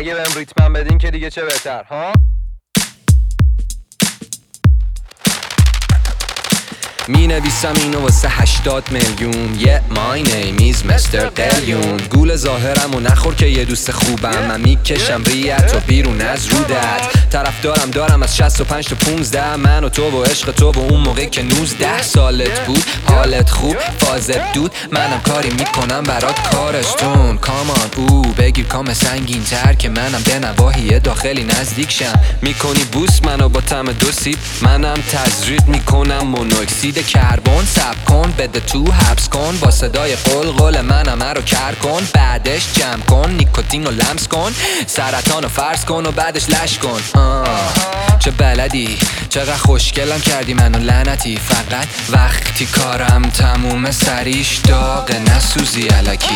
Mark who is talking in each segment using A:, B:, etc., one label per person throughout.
A: اگه بهم ریتمم بدین که دیگه چه بهتر ها. می نویسم اینو واسه 80 میلیون. my name is Mr. قلیون. گول ظاهرم و نخور که یه دوست خوبم. من میکشم ریت و بیرون از رودت. طرف دارم از 65 تا 15. من و تو و عشق تو و اون موقع که 19 سالت بود. حالت خوب فازت دود. منم کاری میکنم برات کارستون. کامان او بگیر کام سنگین تر که منم به نواحی داخلی نزدیک شم. میکنی بوس منو با طعم دو سیب. منم تزریق میکنم مونوکسید کربن. سب کن بده تو حبس کن. با صدای قلقل منم رو کر کن. بعدش جمع کن نیکوتین رو لمس کن. سرطان رو فرض کن و بعدش لش کن. چه بلدی چقدر خوشگلم کردی منو لعنتی. فقط وقتی کارم تموم سریش داغ نسوزی الکی.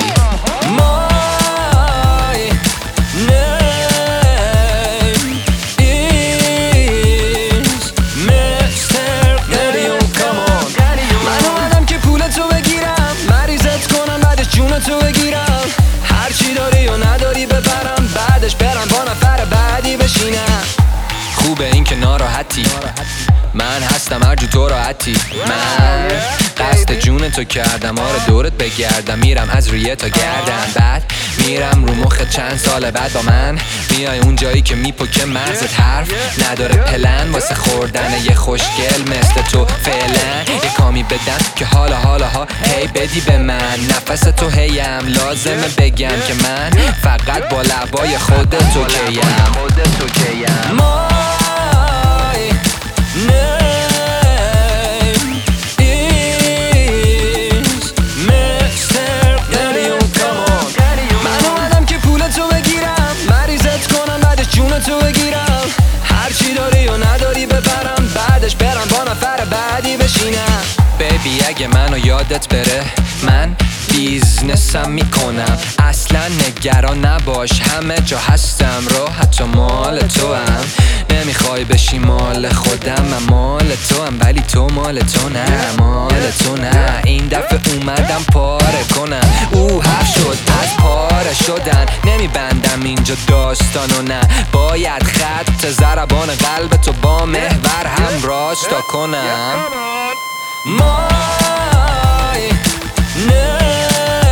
A: تو بگیرم هرچی داری و نداری ببرم. بعدش برم با نفر بعدی بشینم. خوبه این که ناراحتی. من هستم هر جو تو راحتی. من قصد جون تو کردم. آره دورت بگردم. میرم از روی تا گردم. بعد میرم رو مخت چند سال بعد با من میای اون جایی که میپکه مغزت حرف نداره. پلن واسه خوردن یه خوشگل مثل تو فعلا. یه کامی بدم که حالا هی بدی به من. نفس تو هیم لازمه بگم که من فقط با لبای خودت تو کیم. تو بگیرم هرچی داری و نداری ببرم. بعدش برم با نفر بعدی بشینم. بیبی اگه منو یادت بره من بیزنسم میکنم. اصلا نگران نباش همه جا هستم. راحت و مال تو هم. نمیخوای بشی مال خودم. من مال تو هم ولی تو مال تو نه. مال تو نه. این دفعه اومدم پاره کنم. حرف شد از پاره شدن. نمیبندم اینجا داستانو نه. باید خط ضربان قلب تو با محور هم راستا کنم. My name